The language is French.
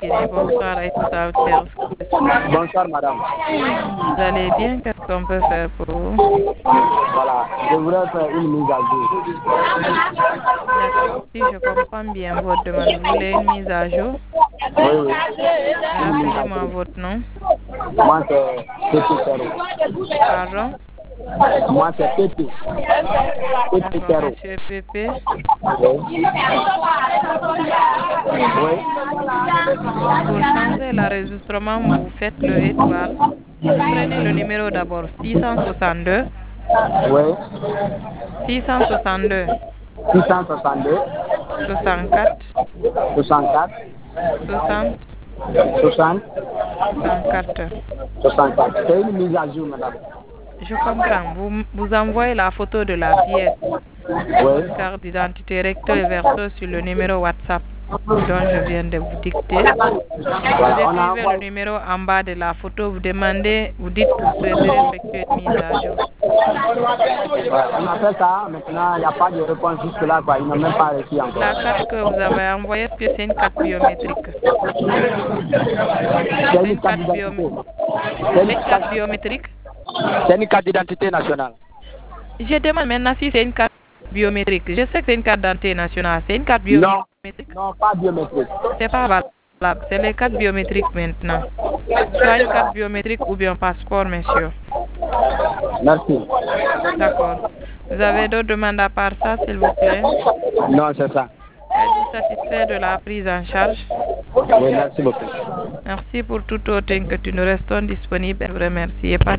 Guinée. Bonsoir à tous à votre service. Bonsoir, madame. Vous allez bien? Qu'est-ce qu'on peut faire pour vous? Voilà, je voudrais faire une mise à jour. D'accord. Si je comprends bien votre demande, vous voulez une mise à jour? Oui, oui. Rappelez-moi votre nom. Moi, c'est Pété Terreau. Pardon? Moi, c'est Pété. Pété D'accord, Terreau. monsieur Pépé. Oui. Oui. Pour changer l'enregistrement, vous faites le étoile. Vous prenez le numéro d'abord 662 Oui. 662 662 64 64 60 60 64. 64. C'est une mise à jour, madame. Je comprends. Vous envoyez la photo de la pièce, Oui. votre carte d'identité recto et verso sur le numéro WhatsApp dont je viens de vous dicter. Voilà, Vous on a écrivez le numéro en bas de la photo, vous demandez, vous dites que vous souhaitez effectuer une mise à jour. Ouais, on a fait ça, maintenant il n'y a pas de réponse jusque-là, quoi. Ils n'ont même pas réussi encore. La carte que vous avez envoyée, est-ce que c'est une carte biométrique? C'est une carte d'identité. C'est une carte biométrique? C'est une carte d'identité nationale. Je demande maintenant si c'est une carte biométrique. Je sais que c'est une carte d'identité nationale. C'est une carte biométrique? Non, pas biométrique. C'est pas valable. C'est les cartes biométriques maintenant. Soit une carte biométrique ou bien un passeport, monsieur. Merci. D'accord. Vous avez d'autres demandes à part ça, s'il vous plaît? Non, c'est ça. Êtes-vous satisfait de la prise en charge? Oui, merci beaucoup. Merci pour toute autre inquiétude. Nous restons disponibles. Remerciez pas.